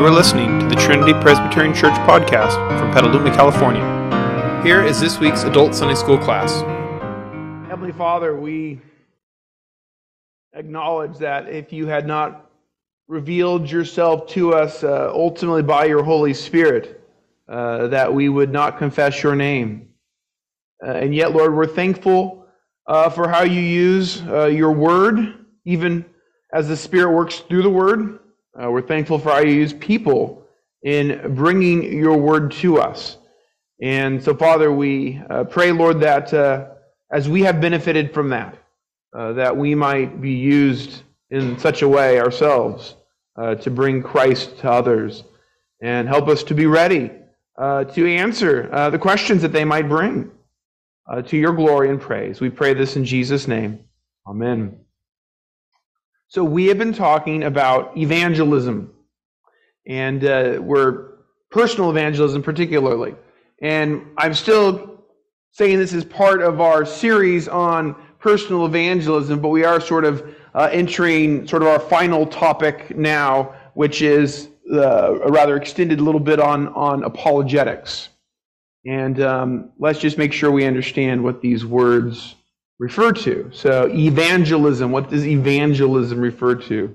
You are listening to the Trinity Presbyterian Church podcast from Petaluma, California. Here is this week's Adult Sunday School class. Heavenly Father, we acknowledge that if you had not revealed yourself to us ultimately by your Holy Spirit, that we would not confess your name. And yet, Lord, we're thankful for how you use your word, even as the Spirit works through the word. We're thankful for how you use people in bringing your word to us. And so, Father, we pray, Lord, that as we have benefited from that, that we might be used in such a way ourselves to bring Christ to others, and help us to be ready to answer the questions that they might bring to your glory and praise. We pray this in Jesus' name. Amen. So we have been talking about evangelism, and we're personal evangelism particularly. And I'm still saying this is part of our series on personal evangelism, but we are sort of entering sort of our final topic now, which is a rather extended little bit on apologetics. And let's just make sure we understand what these words refer to. So evangelism, what does evangelism refer to?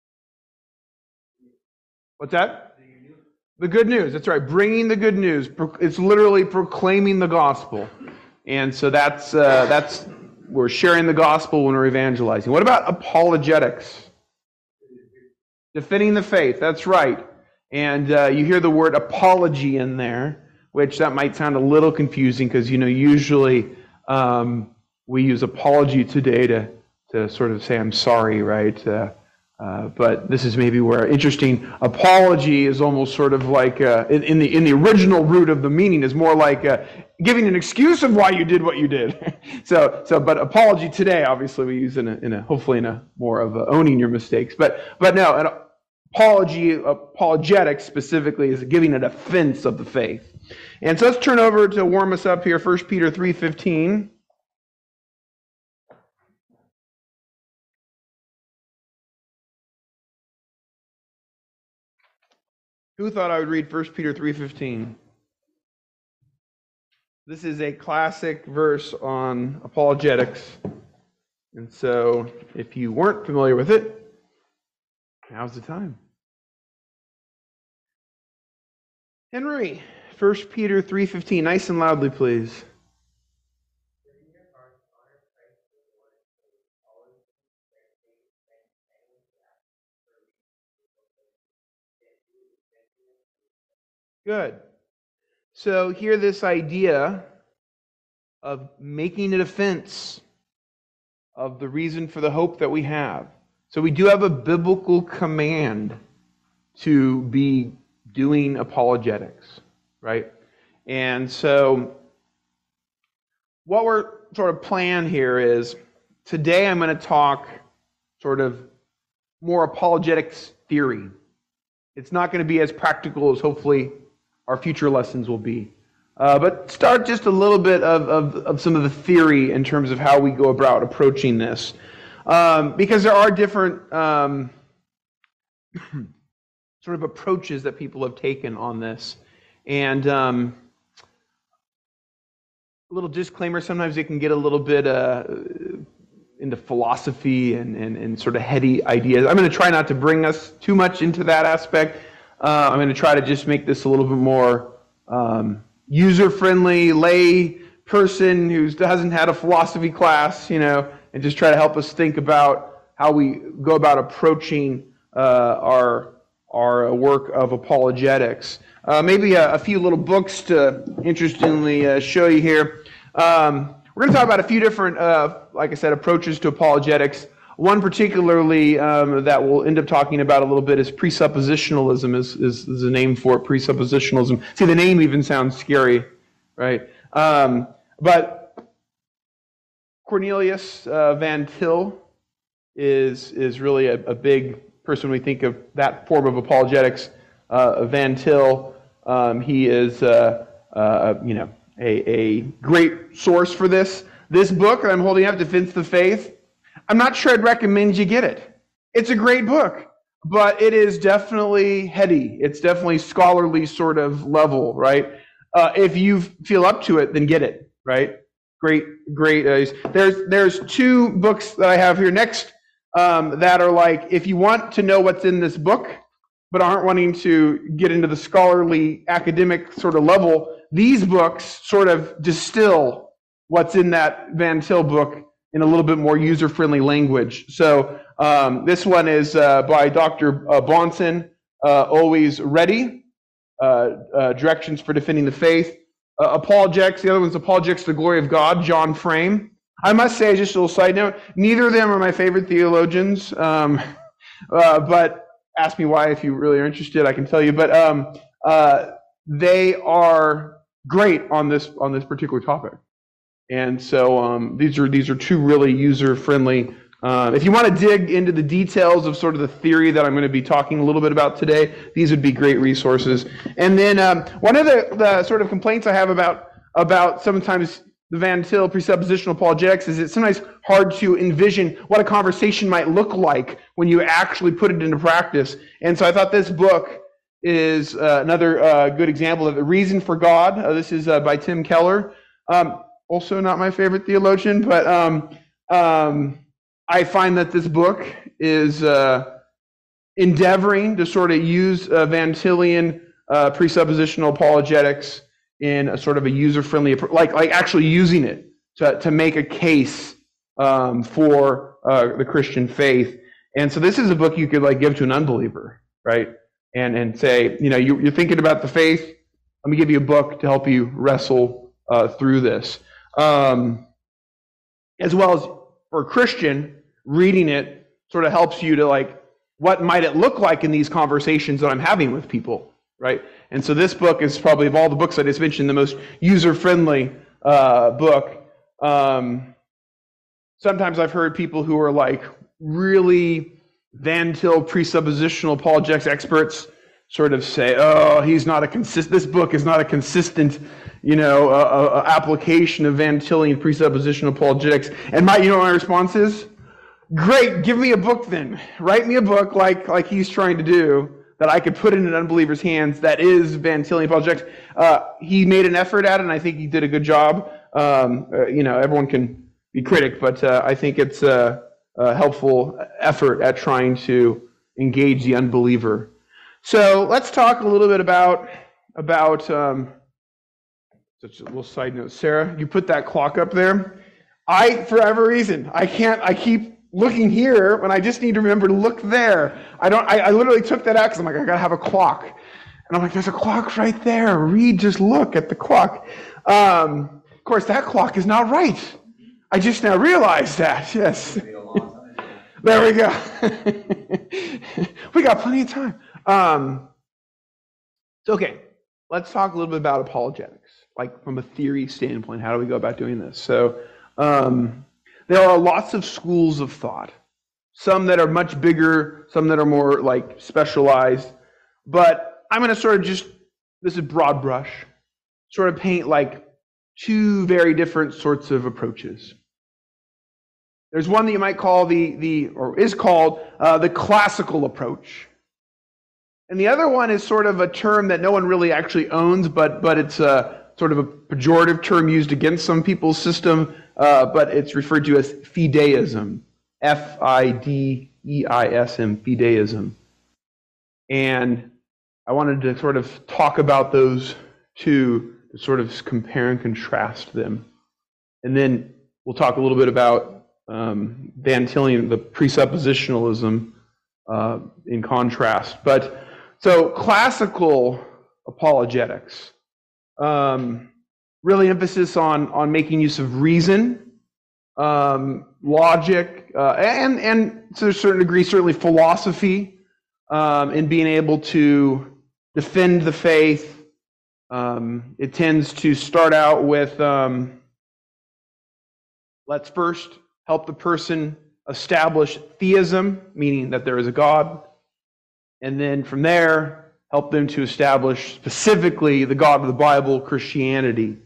What's that? The good news. That's right. Bringing the good news. It's literally proclaiming the gospel. And so that's we're sharing the gospel when we're evangelizing. What about apologetics? Defending the faith. That's right. And you hear the word apology in there, which that might sound a little confusing because, usually we use apology today to sort of say I'm sorry, right? But this is maybe where interesting. Apology is almost sort of like in the original root of the meaning is more like giving an excuse of why you did what you did. But apology today, obviously, we use hopefully in a more of owning your mistakes. But no, an apologetics specifically is giving a defense of the faith. And so let's turn over to warm us up here, 1 Peter 3:15. Who thought I would read 1 Peter 3:15? This is a classic verse on apologetics. And so if you weren't familiar with it, now's the time. Henry, 1 Peter 3:15, nice and loudly, please. Good. So hear this idea of making a defense of the reason for the hope that we have. So we do have a biblical command to be doing apologetics, right? And so what we're sort of plan here is today I'm going to talk sort of more apologetics theory. It's not going to be as practical as hopefully our future lessons will be. But start just a little bit of some of the theory in terms of how we go about approaching this. Because there are different sort of approaches that people have taken on this. And a little disclaimer, sometimes it can get a little bit into philosophy and sort of heady ideas. I'm going to try not to bring us too much into that aspect. I'm going to try to just make this a little bit more user-friendly, lay person who hasn't had a philosophy class, and just try to help us think about how we go about approaching our work of apologetics. Maybe a few little books to interestingly show you here. We're going to talk about a few different, like I said, approaches to apologetics. One particularly that we'll end up talking about a little bit is presuppositionalism, is the name for it, presuppositionalism. See, the name even sounds scary, right? But Cornelius Van Til is really a big person when we think of that form of apologetics. Van Til, he is a great source for this. This book that I'm holding up, Defense of the Faith, I'm not sure I'd recommend you get it. It's a great book. but it is definitely heady. It's definitely scholarly sort of level, right? If you feel up to it, then get it, right? Great. There's two books that I have here next that are like, if you want to know what's in this book, but aren't wanting to get into the scholarly academic sort of level, these books sort of distill what's in that Van Til book in a little bit more user-friendly language. So this one is by Dr. Bahnsen, Always Ready, Directions for Defending the Faith. Apologetics, the other one's Apologetics to the Glory of God, John Frame. I must say, just a little side note, neither of them are my favorite theologians, but ask me why if you really are interested, I can tell you. But they are great on this particular topic. And so these are two really user-friendly. If you want to dig into the details of sort of the theory that I'm going to be talking a little bit about today, these would be great resources. And then one of the sort of complaints I have about sometimes the Van Til presuppositional apologetics is it's sometimes hard to envision what a conversation might look like when you actually put it into practice. And so I thought this book is another good example of The Reason for God. This is by Tim Keller. Also not my favorite theologian, but I find that this book is endeavoring to sort of use Van Tilian presuppositional apologetics in a sort of a user-friendly, like actually using it to make a case for the Christian faith. And so this is a book you could like give to an unbeliever, right? And say, you're thinking about the faith. Let me give you a book to help you wrestle through this. As well as for a Christian, reading it sort of helps you to like, what might it look like in these conversations that I'm having with people, right? And so this book is probably, of all the books I just mentioned, the most user-friendly book. Sometimes I've heard people who are like really Van Til presuppositional apologetics experts sort of say, "Oh, this book is not a consistent, application of Van Tilian presuppositional apologetics." And my response is, "Great, give me a book then. Write me a book like he's trying to do that I could put in an unbeliever's hands that is Van Tilian apologetics." He made an effort at it, and I think he did a good job. Everyone can be critic, but I think it's a helpful effort at trying to engage the unbeliever. So let's talk a little bit about such a little side note. Sarah, you put that clock up there. For whatever reason, I keep looking here when I just need to remember to look there. I literally took that out because I'm like, I gotta have a clock. And I'm like, there's a clock right there. Reed, just look at the clock. Of course, that clock is not right. I just now realized that, yes. There we go. We got plenty of time. Okay, let's talk a little bit about apologetics, like from a theory standpoint. How do we go about doing this? So there are lots of schools of thought, some that are much bigger, some that are more like specialized, but I'm going to sort of this is broad brush, sort of paint like two very different sorts of approaches. There's one that you might call is called the classical approach. And the other one is sort of a term that no one really actually owns, but it's sort of a pejorative term used against some people's system, but it's referred to as fideism, F-I-D-E-I-S-M, fideism. And I wanted to sort of talk about those two, to sort of compare and contrast them. And then we'll talk a little bit about Van Tilian, the presuppositionalism in contrast. But so classical apologetics, really emphasis on making use of reason, logic, and to a certain degree, certainly philosophy, in being able to defend the faith. It tends to start out with, let's first help the person establish theism, meaning that there is a God, and then from there, help them to establish specifically the God of the Bible, Christianity.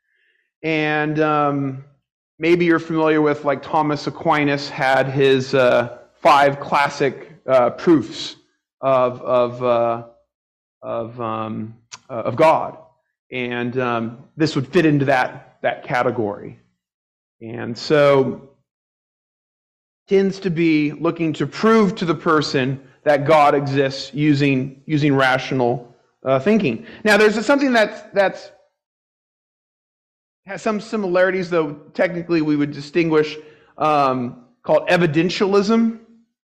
And maybe you're familiar with, like Thomas Aquinas had his 5 classic proofs of God, and this would fit into that category. And so tends to be looking to prove to the person that God exists using rational thinking. Now, there's something that's has some similarities, though technically we would distinguish, called evidentialism.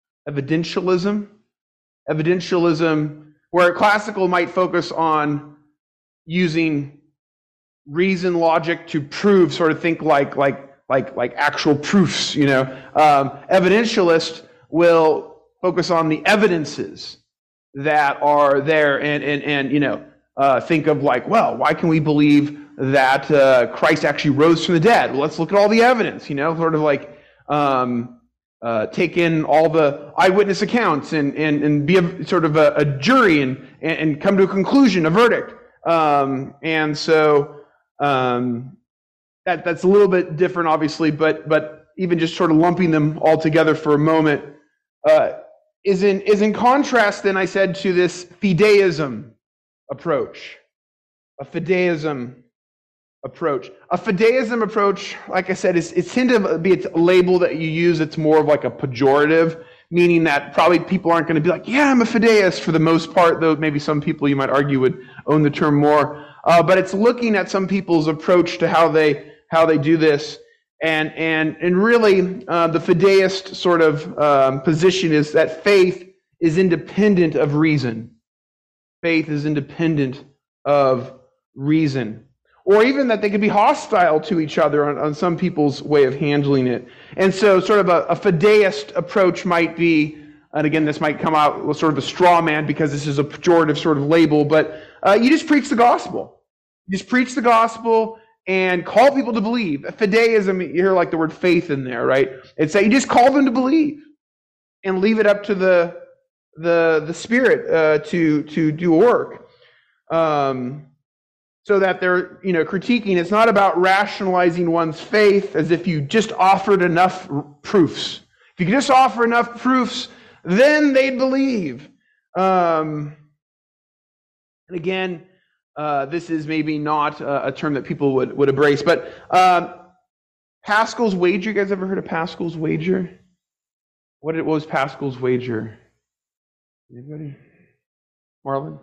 Evidentialism, where classical might focus on using reason, logic to prove, sort of think like actual proofs. Evidentialist will focus on the evidences that are there, and think of like, well, why can we believe that Christ actually rose from the dead? Well, let's look at all the evidence. Sort of like take in all the eyewitness accounts and be sort of a jury and come to a conclusion, a verdict. And so that's a little bit different, obviously, but even just sort of lumping them all together for a moment is in contrast, then I said, to this fideism approach. A fideism approach. A fideism approach, like I said, it's tend to be a label that you use. It's more of like a pejorative, meaning that probably people aren't going to be like, yeah, I'm a fideist for the most part, though maybe some people you might argue would own the term more. But it's looking at some people's approach to how they do this. And really, the fideist sort of position is that faith is independent of reason. Faith is independent of reason. Or even that they could be hostile to each other on some people's way of handling it. And so sort of a fideist approach might be, and again, this might come out with sort of a straw man because this is a pejorative sort of label, but you just preach the gospel. You just preach the gospel and call people to believe. Fideism, you hear like the word faith in there, right? It's that you just call them to believe and leave it up to the Spirit to do work. So that they're critiquing. It's not about rationalizing one's faith as if you just offered enough proofs. If you could just offer enough proofs, then they'd believe. And again, this is maybe not a term that people would embrace, but Pascal's wager. You guys ever heard of Pascal's wager? What was Pascal's wager? Anybody? Marlon?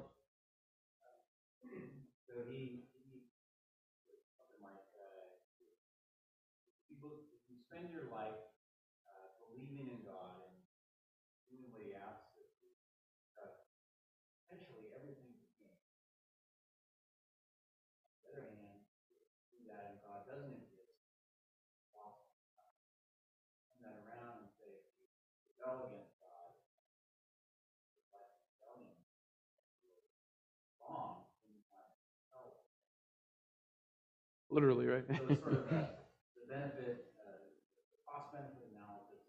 Literally, right? So it's sort of the benefit, the cost-benefit analysis.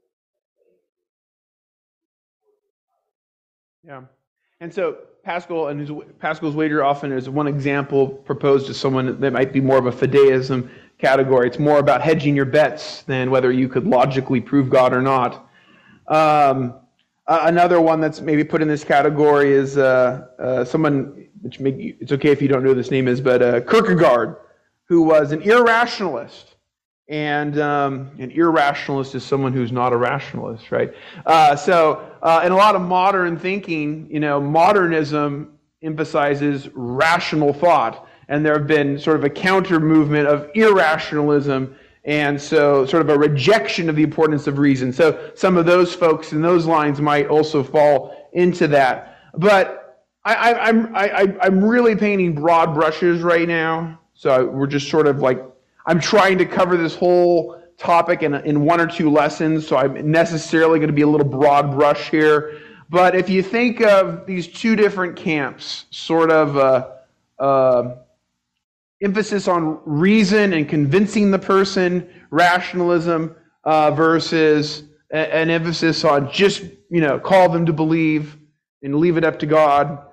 Yeah. And so Pascal's wager often is one example proposed to someone that might be more of a fideism category. It's more about hedging your bets than whether you could logically prove God or not. Another one that's maybe put in this category is someone, it's okay if you don't know who this name is, but Kierkegaard, who was an irrationalist. And an irrationalist is someone who's not a rationalist, right? So in a lot of modern thinking, modernism emphasizes rational thought. And there have been sort of a counter movement of irrationalism, and so sort of a rejection of the importance of reason. So some of those folks in those lines might also fall into that. But I'm really painting broad brushes right now. So we're just sort of like, I'm trying to cover this whole topic in one or two lessons, so I'm necessarily going to be a little broad brush here. But if you think of these two different camps, sort of emphasis on reason and convincing the person, rationalism, versus an emphasis on just, call them to believe and leave it up to God.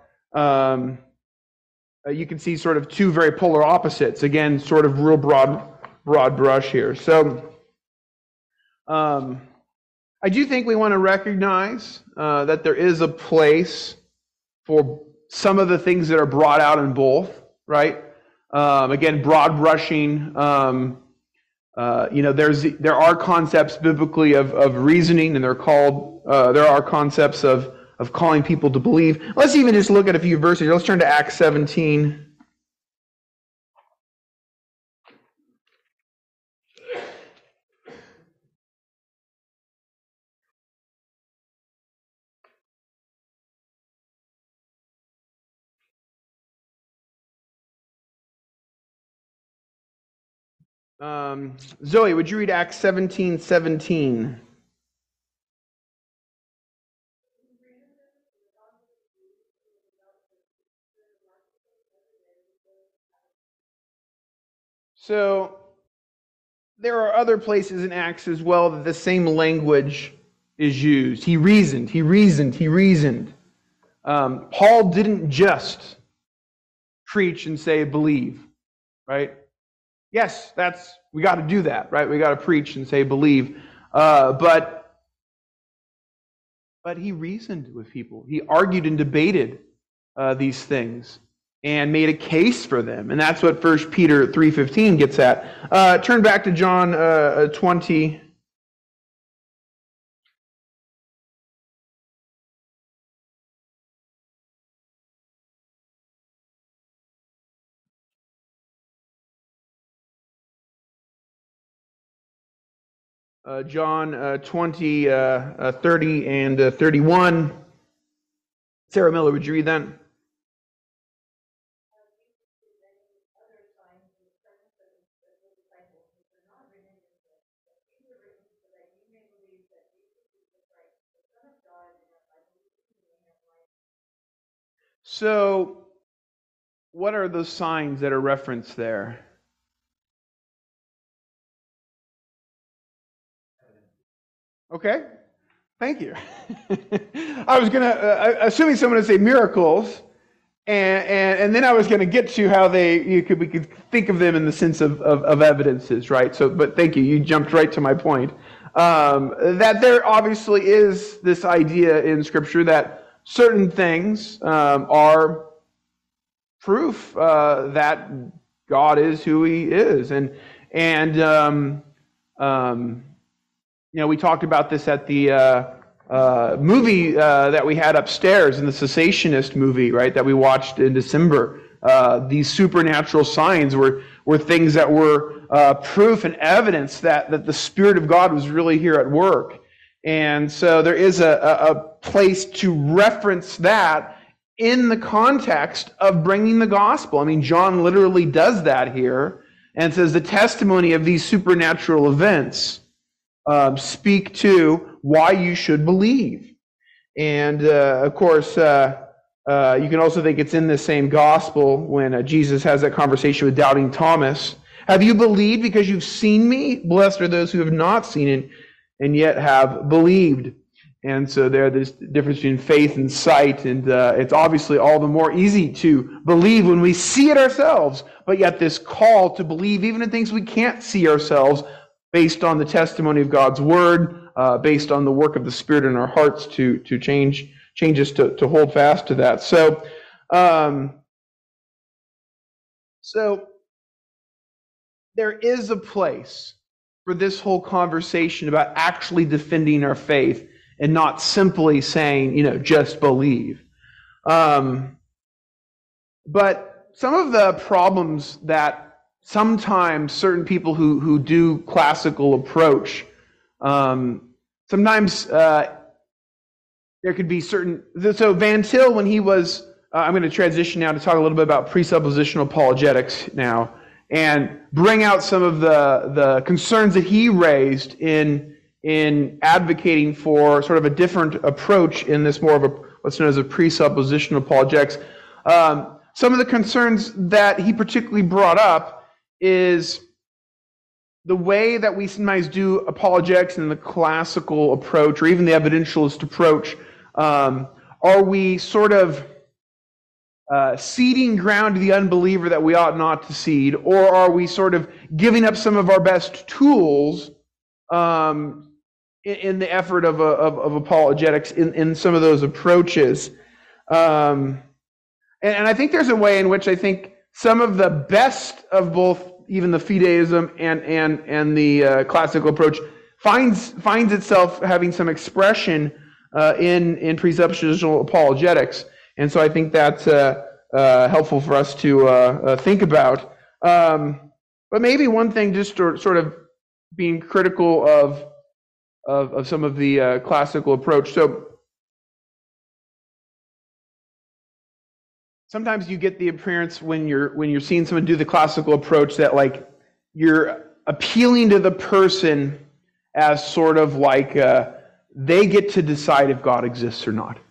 You can see sort of two very polar opposites. Again, sort of real broad brush here. So, I do think we want to recognize that there is a place for some of the things that are brought out in both, right? Again, broad brushing. There are concepts biblically of reasoning, and there are concepts of calling people to believe. Let's even just look at a few verses. Let's turn to Acts 17. Zoe, would you read Acts 17:17? So there are other places in Acts as well that the same language is used. He reasoned. Paul didn't just preach and say believe, right? Yes, we got to do that, right? We got to preach and say believe, but he reasoned with people. He argued and debated these things and made a case for them, and that's what 1 Peter 3:15 gets at. Turn back to John 20. John 20, 30 and 31. Sarah Miller, would you read that? So, what are those signs that are referenced there? Okay, thank you. I was assuming someone would say miracles, and then I was going to get to how we could think of them in the sense of evidences, right? So, but thank you. You jumped right to my point. That there obviously is this idea in Scripture that certain things are proof that God is who He is, and we talked about this at the movie that we had upstairs in the Cessationist movie, right? That we watched in December. These supernatural signs were things that were proof and evidence that the Spirit of God was really here at work. And so there is a place to reference that in the context of bringing the gospel. I mean, John literally does that here and says the testimony of these supernatural events speak to why you should believe. And of course, you can also think it's in the same gospel when Jesus has that conversation with doubting Thomas. Have you believed because you've seen me? Blessed are those who have not seen it and yet have believed. And so there's the difference between faith and sight, and it's obviously all the more easy to believe when we see it ourselves, but yet this call to believe even in things we can't see ourselves, based on the testimony of God's Word, based on the work of the Spirit in our hearts to change us to hold fast to that. So there is a place for this whole conversation about actually defending our faith and not simply saying, just believe. But some of the problems that sometimes certain people who do classical approach, sometimes there could be certain... So Van Til, when he was... I'm going to transition now to talk a little bit about presuppositional apologetics now, and bring out some of the concerns that he raised in advocating for sort of a different approach in this more of a what's known as a presuppositional apologetics. Some of the concerns that he particularly brought up is the way that we sometimes do apologetics in the classical approach or even the evidentialist approach. Are we sort of ceding ground to the unbeliever that we ought not to cede, or are we sort of giving up some of our best tools in the effort of apologetics in some of those approaches. And I think there's a way in which I think some of the best of both, even the fideism and the classical approach, finds itself having some expression in presuppositional apologetics. And so I think that's helpful for us to think about. But maybe one thing, just sort of being critical of some of the classical approach. So sometimes you get the appearance when you're seeing someone do the classical approach that like you're appealing to the person as sort of like they get to decide if God exists or not.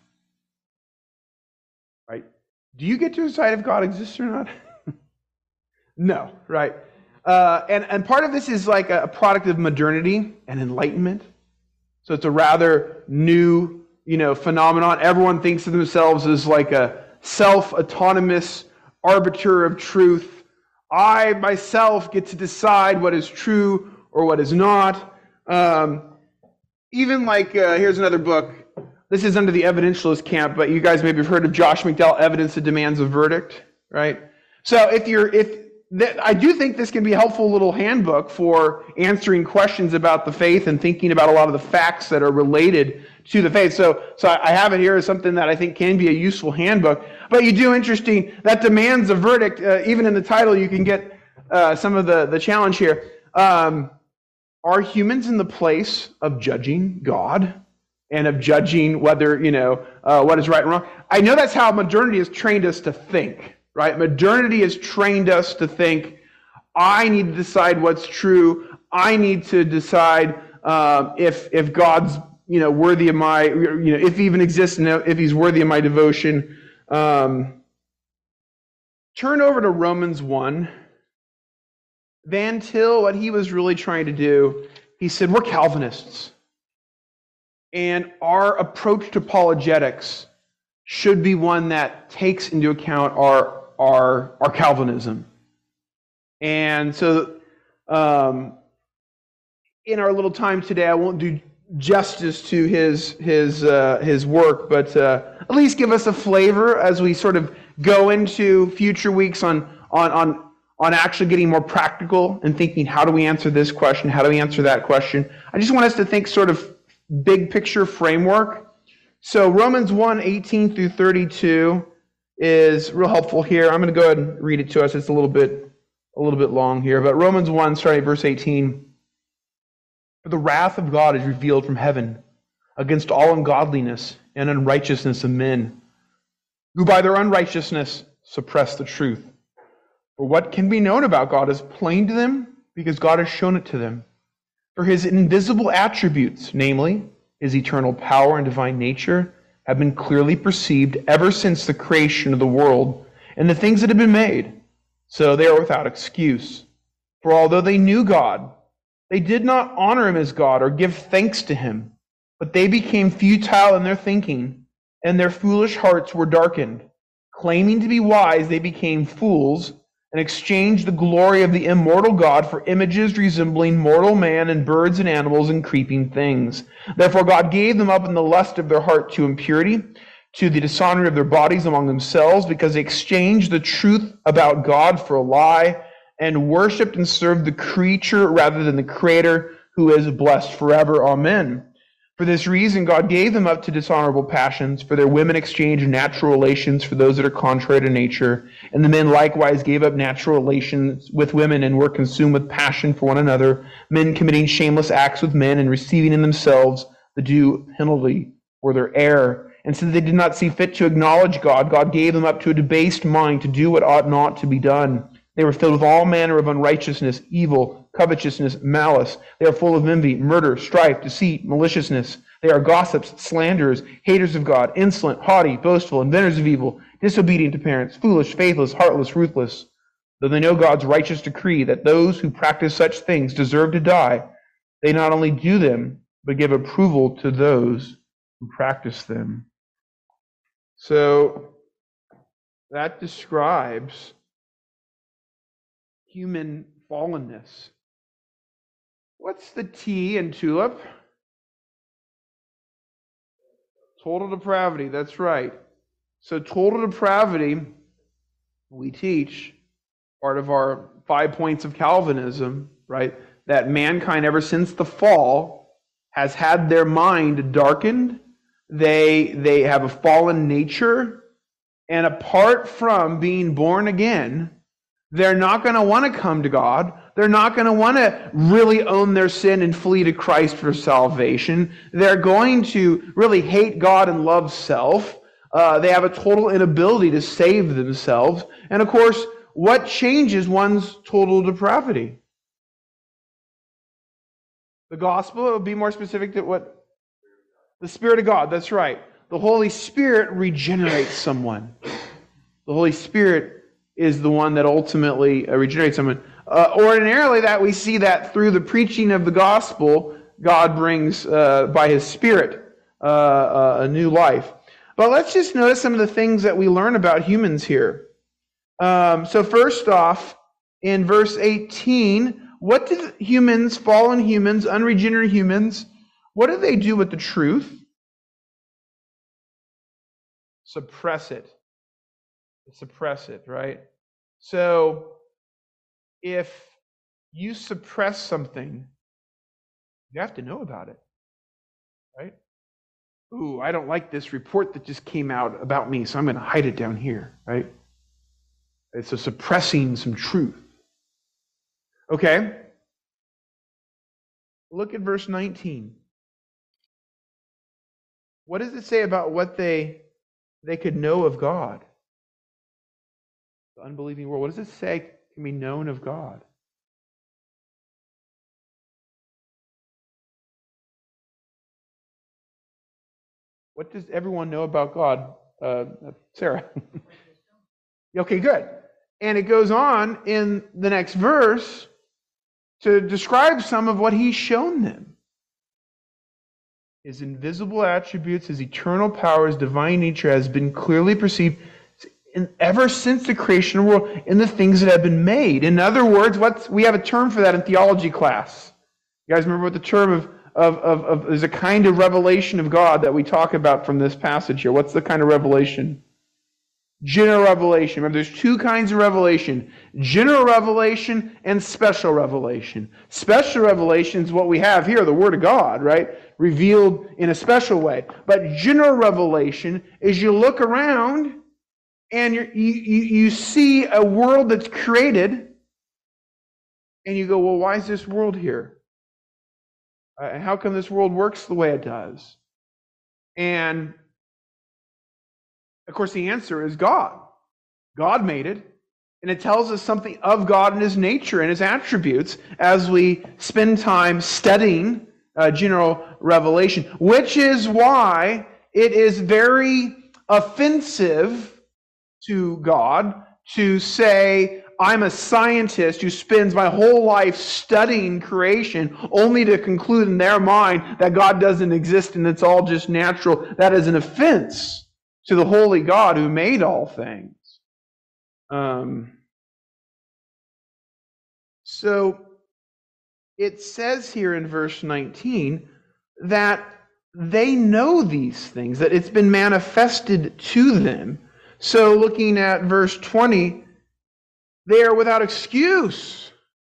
Right? Do you get to decide if God exists or not? No, right? And part of this is like a product of modernity and enlightenment. So it's a rather new, phenomenon. Everyone thinks of themselves as like a self-autonomous arbiter of truth. I myself get to decide what is true or what is not. Even like, here's another book. This is under the evidentialist camp, but you guys maybe have heard of Josh McDowell, Evidence That Demands a Verdict, right? So I do think this can be a helpful little handbook for answering questions about the faith and thinking about a lot of the facts that are related to the faith. So I have it here as something that I think can be a useful handbook. But you do interesting, that demands a verdict. Even in the title, you can get some of the challenge here. Are humans in the place of judging God and of judging whether, what is right and wrong? I know that's how modernity has trained us to think. Right? Modernity has trained us to think, I need to decide what's true. I need to decide if God's worthy of my, if he even exists and if he's worthy of my devotion. Turn over to Romans 1. Van Til, what he was really trying to do, he said, we're Calvinists. And our approach to apologetics should be one that takes into account our Calvinism. And so in our little time today, I won't do justice to his work, but at least give us a flavor as we sort of go into future weeks on actually getting more practical and thinking, how do we answer this question? How do we answer that question? I just want us to think sort of big picture framework. So Romans 1, 18 through 32 is real helpful here. I'm going to go ahead and read it to us. It's a little bit long here, but Romans 1, starting at verse 18. For the wrath of God is revealed from heaven against all ungodliness and unrighteousness of men, who by their unrighteousness suppress the truth. For what can be known about God is plain to them, because God has shown it to them. For his invisible attributes, namely his eternal power and divine nature, have been clearly perceived ever since the creation of the world and the things that have been made. So they are without excuse. For although they knew God, they did not honor him as God or give thanks to him, but they became futile in their thinking, and their foolish hearts were darkened. Claiming to be wise, they became fools and exchanged the glory of the immortal God for images resembling mortal man and birds and animals and creeping things. Therefore God gave them up in the lust of their heart to impurity, to the dishonor of their bodies among themselves, because they exchanged the truth about God for a lie, and worshipped and served the creature rather than the Creator, who is blessed forever. Amen. For this reason, God gave them up to dishonorable passions, for their women exchanged natural relations for those that are contrary to nature. And the men likewise gave up natural relations with women and were consumed with passion for one another, men committing shameless acts with men and receiving in themselves the due penalty for their error. And since they did not see fit to acknowledge God, God gave them up to a debased mind to do what ought not to be done. They were filled with all manner of unrighteousness, evil, covetousness, malice. They are full of envy, murder, strife, deceit, maliciousness. They are gossips, slanderers, haters of God, insolent, haughty, boastful, inventors of evil, disobedient to parents, foolish, faithless, heartless, ruthless. Though they know God's righteous decree that those who practice such things deserve to die, they not only do them, but give approval to those who practice them. So that describes human fallenness. What's the T in tulip? Total depravity, that's right. So total depravity, we teach, part of our 5 points of Calvinism, right? That mankind, ever since the fall, has had their mind darkened. They have a fallen nature. And apart from being born again, they're not going to want to come to God. They're not going to want to really own their sin and flee to Christ for salvation. They're going to really hate God and love self. They have a total inability to save themselves. And of course, what changes one's total depravity? The gospel, it would be more specific to what? The Spirit of God, that's right. The Holy Spirit regenerates someone. The Holy Spirit is the one that ultimately regenerates someone. Ordinarily, that we see that through the preaching of the gospel, God brings, by His Spirit, a new life. But let's just notice some of the things that we learn about humans here. So first off, in verse 18, what did humans, fallen humans, unregenerate humans, what do they do with the truth? Suppress it. Suppress it, right? So, if you suppress something, you have to know about it, right? Ooh, I don't like this report that just came out about me, so I'm going to hide it down here, right? It's a suppressing some truth. Okay? Look at verse 19. What does it say about what they could know of God? The unbelieving world. What does it say can be known of God? What does everyone know about God? Sarah. Okay, good. And it goes on in the next verse to describe some of what He's shown them. His invisible attributes, His eternal power, His divine nature has been clearly perceived ever since the creation of the world in the things that have been made. In other words, we have a term for that in theology class. You guys remember what the term of there's a kind of revelation of God that we talk about from this passage here. What's the kind of revelation? General revelation. Remember, there's two kinds of revelation. General revelation and special revelation. Special revelation is what we have here, the Word of God, right? Revealed in a special way. But general revelation is you look around and you see a world that's created and you go, well, why is this world here? How come this world works the way it does? And of course, the answer is God. God made it. And it tells us something of God and His nature and His attributes as we spend time studying general revelation, which is why it is very offensive to God to say, I'm a scientist who spends my whole life studying creation only to conclude in their mind that God doesn't exist and it's all just natural. That is an offense to the holy God who made all things. So it says here in verse 19 that they know these things, that it's been manifested to them. So looking at verse 20, they are without excuse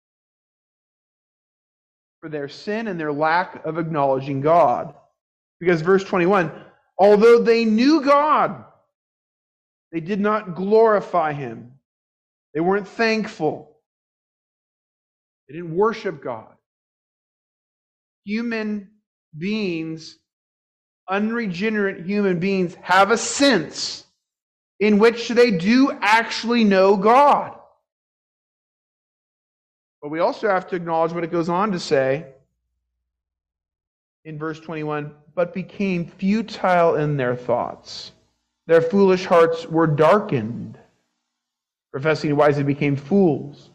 for their sin and their lack of acknowledging God. Because verse 21, although they knew God, they did not glorify Him. They weren't thankful. They didn't worship God. Human beings, unregenerate human beings, have a sense in which they do actually know God. But we also have to acknowledge what it goes on to say in verse 21, but became futile in their thoughts. Their foolish hearts were darkened. Professing wise, they became fools.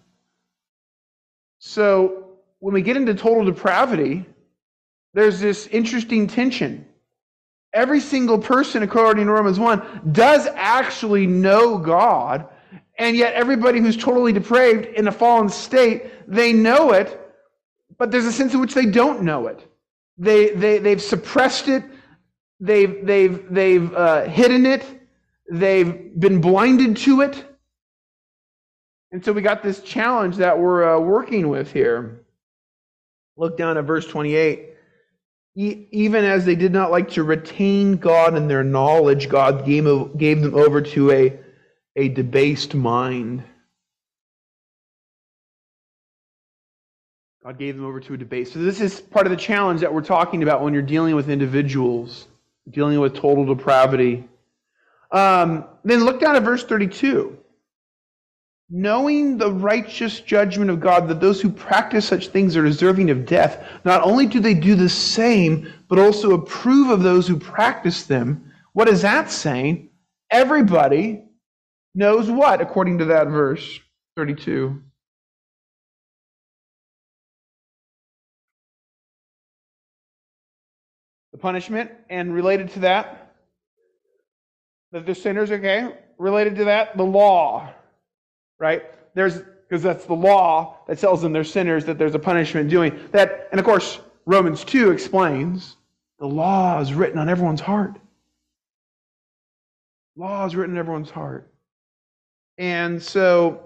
So when we get into total depravity, there's this interesting tension. Every single person, according to Romans 1, does actually know God, and yet everybody who's totally depraved in a fallen state, they know it, but there's a sense in which they don't know it. They've suppressed it. They've hidden it. They've been blinded to it. And so we got this challenge that we're working with here. Look down at verse 28. Even as they did not like to retain God in their knowledge, God gave them over to a debased mind. God gave them over to a debased. So this is part of the challenge that we're talking about when you're dealing with individuals, dealing with total depravity. Then look down at verse 32. Knowing the righteous judgment of God, that those who practice such things are deserving of death, not only do they do the same, but also approve of those who practice them. What is that saying? Everybody knows what, according to that verse 32? The punishment, and related to that, that they're sinners, okay? Related to that, the law. Right? Because that's the law that tells them they're sinners, that there's a punishment doing that. And of course, Romans 2 explains the law is written on everyone's heart. Law is written in everyone's heart. And so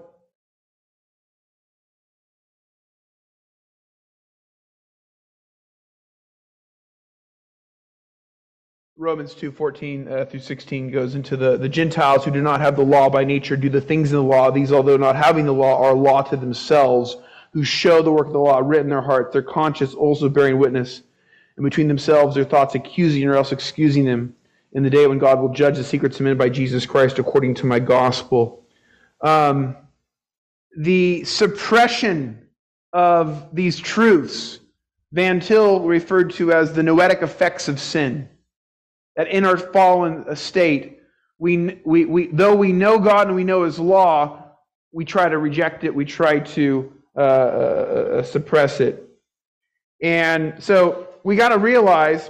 Romans 2:14 through 16 goes into the Gentiles who do not have the law by nature do the things in the law. These, although not having the law, are a law to themselves, who show the work of the law written in their heart, their conscience also bearing witness, and between themselves their thoughts accusing or else excusing them in the day when God will judge the secrets of men by Jesus Christ according to my gospel. The suppression of these truths, Van Til referred to as the noetic effects of sin. That in our fallen state, though we know God and we know His law, we try to reject it. We try to suppress it. And so we got to realize,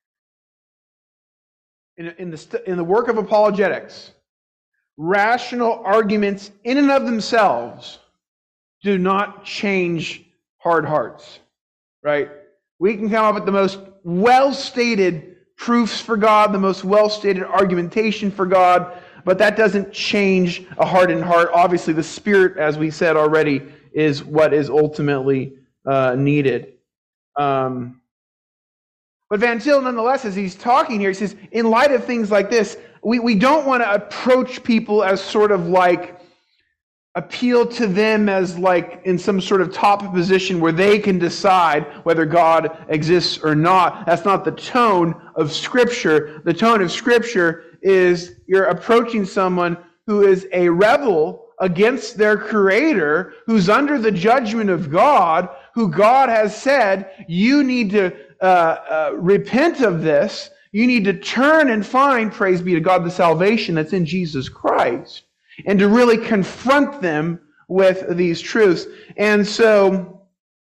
in the work of apologetics, rational arguments in and of themselves do not change hard hearts. Right? We can come up with the most well-stated proofs for God, the most well-stated argumentation for God, but that doesn't change a hardened heart. Obviously, the Spirit, as we said already, is what is ultimately needed. But Van Til, nonetheless, as he's talking here, he says, in light of things like this, we don't want to approach people as sort of like appeal to them as like in some sort of top position where they can decide whether God exists or not. That's not the tone of Scripture. The tone of Scripture is you're approaching someone who is a rebel against their Creator, who's under the judgment of God, who God has said, you need to repent of this. You need to turn and find, praise be to God, the salvation that's in Jesus Christ. And to really confront them with these truths. And so,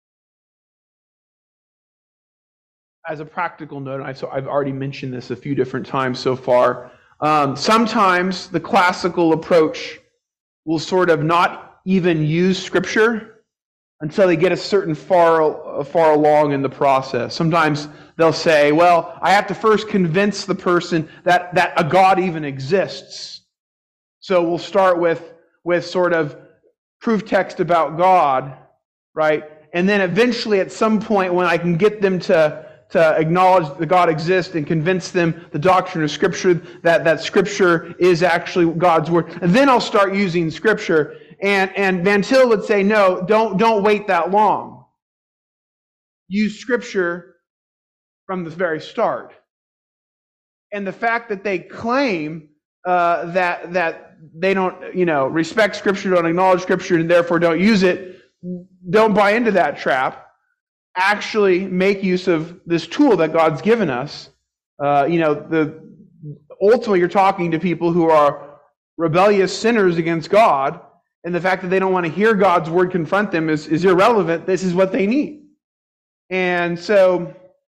as a practical note, I've already mentioned this a few different times so far, sometimes the classical approach will sort of not even use Scripture until they get a certain far along in the process. Sometimes they'll say, well, I have to first convince the person that a God even exists. So we'll start with sort of proof text about God, right? And then eventually at some point when I can get them to acknowledge that God exists and convince them the doctrine of Scripture, that Scripture is actually God's Word, and then I'll start using Scripture. And Van Til would say, no, don't wait that long. Use Scripture from the very start. And the fact that they claim that they don't, respect Scripture, don't acknowledge Scripture, and therefore don't use it, don't buy into that trap. Actually make use of this tool that God's given us. Ultimately you're talking to people who are rebellious sinners against God, and the fact that they don't want to hear God's Word confront them is irrelevant. This is what they need. And so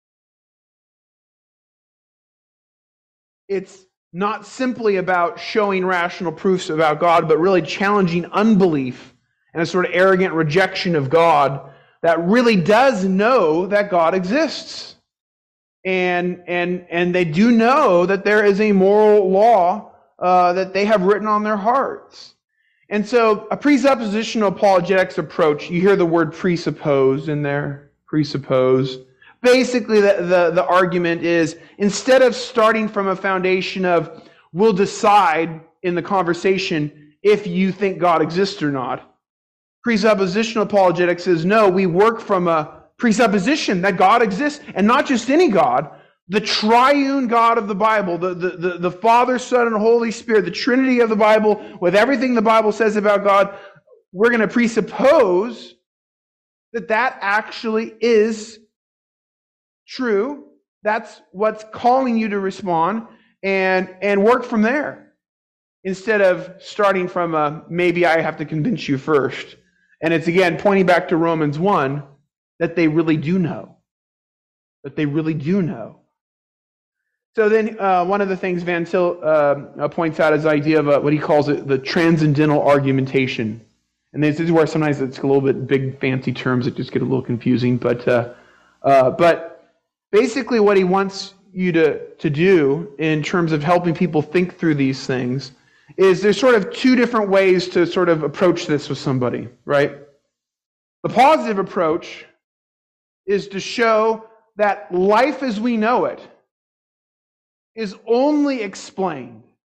it's not simply about showing rational proofs about God, but really challenging unbelief and a sort of arrogant rejection of God that really does know that God exists. and they do know that there is a moral law that they have written on their hearts. And so a presuppositional apologetics approach, you hear the word presuppose in there, presuppose. Basically, the argument is, instead of starting from a foundation of, we'll decide in the conversation if you think God exists or not, presuppositional apologetics is, no, we work from a presupposition that God exists, and not just any God, the triune God of the Bible, the Father, Son, and Holy Spirit, the Trinity of the Bible, with everything the Bible says about God. We're going to presuppose that actually is true. That's what's calling you to respond, and work from there, instead of starting from a, maybe I have to convince you first. And it's, again, pointing back to Romans 1, that they really do know. That they really do know. So then one of the things Van Til points out is the idea of what he calls it, the transcendental argumentation. And this is where sometimes it's a little bit big, fancy terms that just get a little confusing. But basically what he wants you to do in terms of helping people think through these things is there's sort of two different ways to sort of approach this with somebody, right? The positive approach is to show that life as we know it is only explained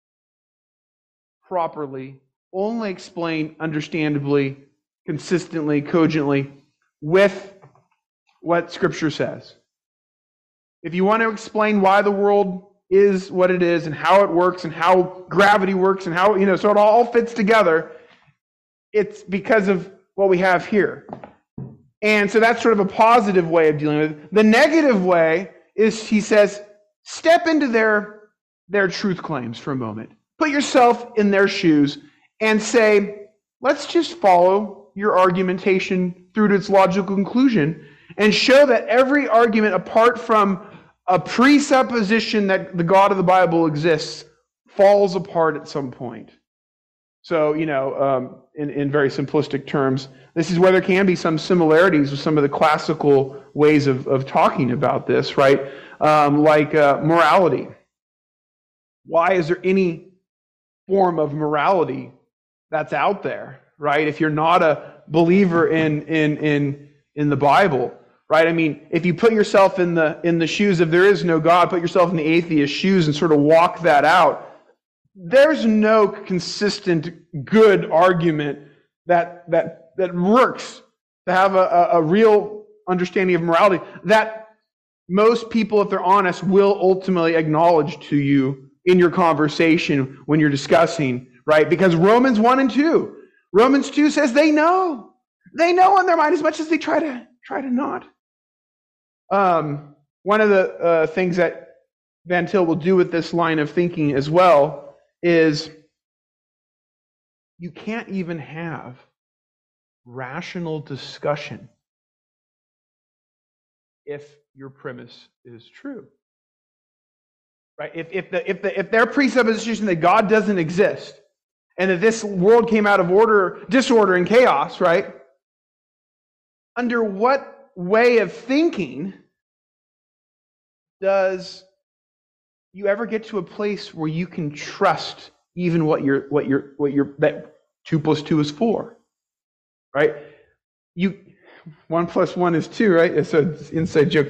properly, only explained understandably, consistently, cogently with what Scripture says. If you want to explain why the world is what it is and how it works and how gravity works and how, so it all fits together, it's because of what we have here. And so that's sort of a positive way of dealing with it. The negative way is, he says, step into their truth claims for a moment. Put yourself in their shoes and say, let's just follow your argumentation through to its logical conclusion and show that every argument, apart from a presupposition that the God of the Bible exists, falls apart at some point. So, in very simplistic terms, this is where there can be some similarities with some of the classical ways of talking about this, right? Like morality. Why is there any form of morality that's out there, right? If you're not a believer in the Bible, right? I mean, if you put yourself in the shoes of there is no God, put yourself in the atheist's shoes and sort of walk that out, there's no consistent good argument that works to have a real understanding of morality that most people, if they're honest, will ultimately acknowledge to you in your conversation when you're discussing, right? Because Romans 1 and 2, Romans 2 says they know. They know in their mind as much as they try to not. One of the things that Van Til will do with this line of thinking as well is you can't even have rational discussion if your premise is true, right? If their presupposition that God doesn't exist and that this world came out of disorder and chaos, right? Under what way of thinking does you ever get to a place where you can trust even what that 2 + 2 is 4, right? 1 + 1 is 2, right? It's an inside joke.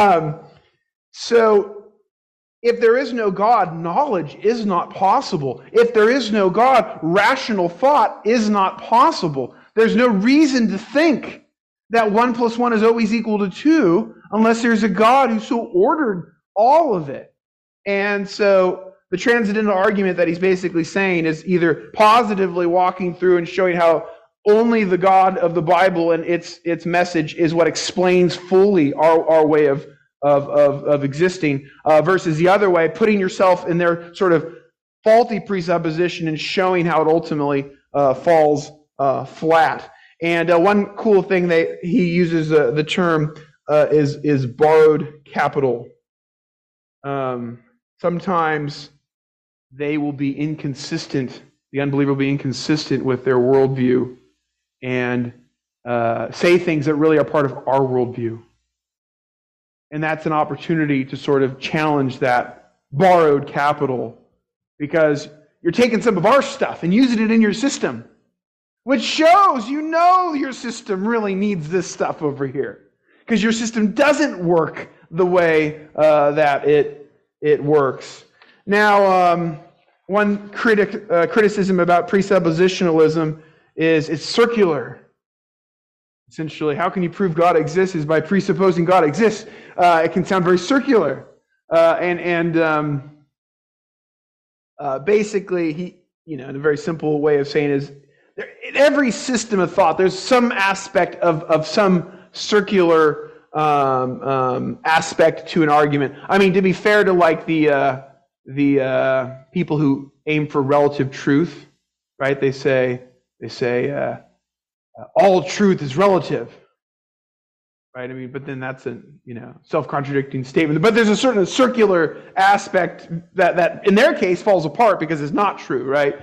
So if there is no God, knowledge is not possible. If there is no God, rational thought is not possible. There's no reason to think that 1 + 1 is always equal to 2 unless there's a God who so ordered all of it. And so the transcendental argument that he's basically saying is either positively walking through and showing how only the God of the Bible and its message is what explains fully our way of existing, versus the other way, putting yourself in their sort of faulty presupposition and showing how it ultimately falls flat. And one cool thing he uses the term is borrowed capital. Sometimes they will be inconsistent. The unbeliever will be inconsistent with their worldview and say things that really are part of our worldview. And that's an opportunity to sort of challenge that borrowed capital, because you're taking some of our stuff and using it in your system, which shows your system really needs this stuff over here, because your system doesn't work the way that it works. Now, one criticism about presuppositionalism is it's circular. Essentially, how can you prove God exists is by presupposing God exists. It can sound very circular. Basically, in a very simple way of saying is, in every system of thought, there's some aspect of some circular aspect to an argument. I mean, to be fair to like the people who aim for relative truth, right? They say all truth is relative, right? I mean, but then that's a self-contradicting statement. But there's a certain circular aspect that in their case falls apart because it's not true, right?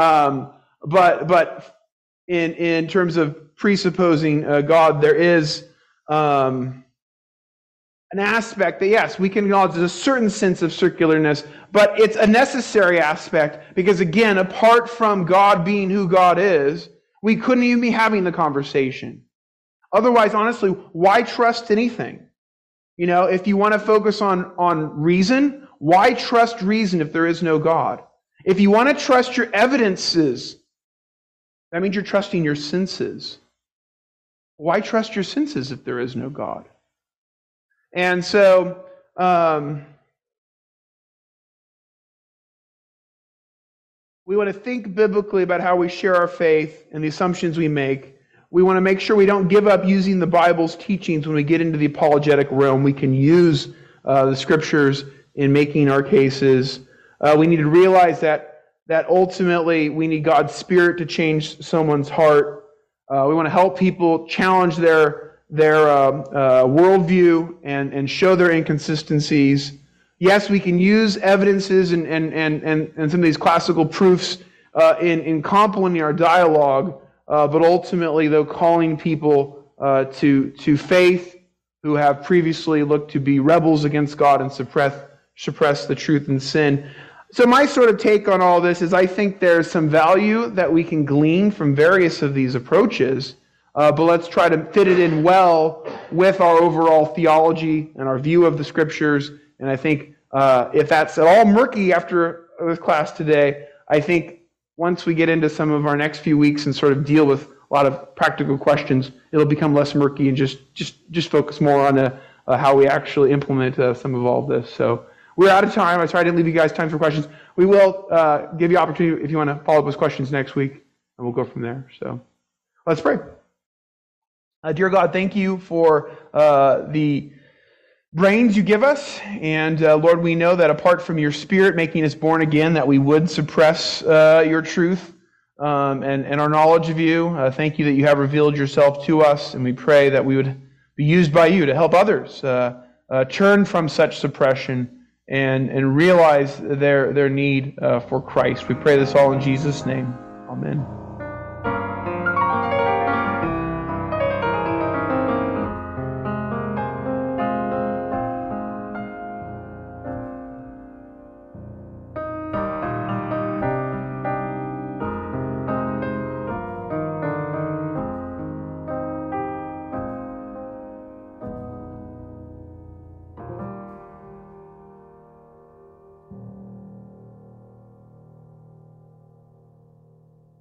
But in terms of presupposing God, there is an aspect that, yes, we can acknowledge there's a certain sense of circularness, but it's a necessary aspect because, again, apart from God being who God is, we couldn't even be having the conversation. Otherwise, honestly, why trust anything? If you want to focus on reason, why trust reason if there is no God? If you want to trust your evidences, that means you're trusting your senses. Why trust your senses if there is no God? And so, we want to think biblically about how we share our faith and the assumptions we make. We want to make sure we don't give up using the Bible's teachings when we get into the apologetic realm. We can use the Scriptures in making our cases. We need to realize that ultimately we need God's Spirit to change someone's heart. We want to help people challenge their worldview and show their inconsistencies. Yes, we can use evidences and some of these classical proofs in complementing our dialogue, but ultimately, though, calling people to faith who have previously looked to be rebels against God and suppress the truth and sin. So my sort of take on all this is I think there's some value that we can glean from various of these approaches, but let's try to fit it in well with our overall theology and our view of the Scriptures. And I think if that's at all murky after this class today, I think once we get into some of our next few weeks and sort of deal with a lot of practical questions, it'll become less murky and just focus more on how we actually implement some of all of this. So we're out of time. I tried to leave you guys time for questions. We will give you opportunity if you want to follow up with questions next week, and we'll go from there. So let's pray. Dear God, thank you for the brains you give us, and Lord, we know that apart from your Spirit making us born again, that we would suppress your truth and our knowledge of you. Thank you that you have revealed yourself to us, and we pray that we would be used by you to help others turn from such suppression and realize their need for Christ. We pray this all in Jesus' name. Amen.